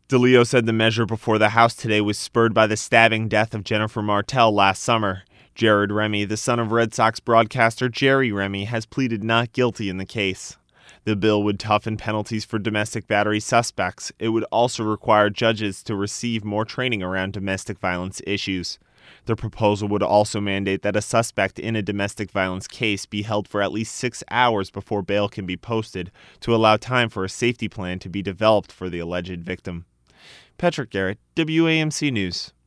DeLeo said the measure before the House today was spurred by the stabbing death of Jennifer Martell last summer. Jared Remy, the son of Red Sox broadcaster Jerry Remy, has pleaded not guilty in the case. The bill would toughen penalties for domestic battery suspects. It would also require judges to receive more training around domestic violence issues. The proposal would also mandate that a suspect in a domestic violence case be held for at least 6 hours before bail can be posted to allow time for a safety plan to be developed for the alleged victim. Patrick Garrett, WAMC News.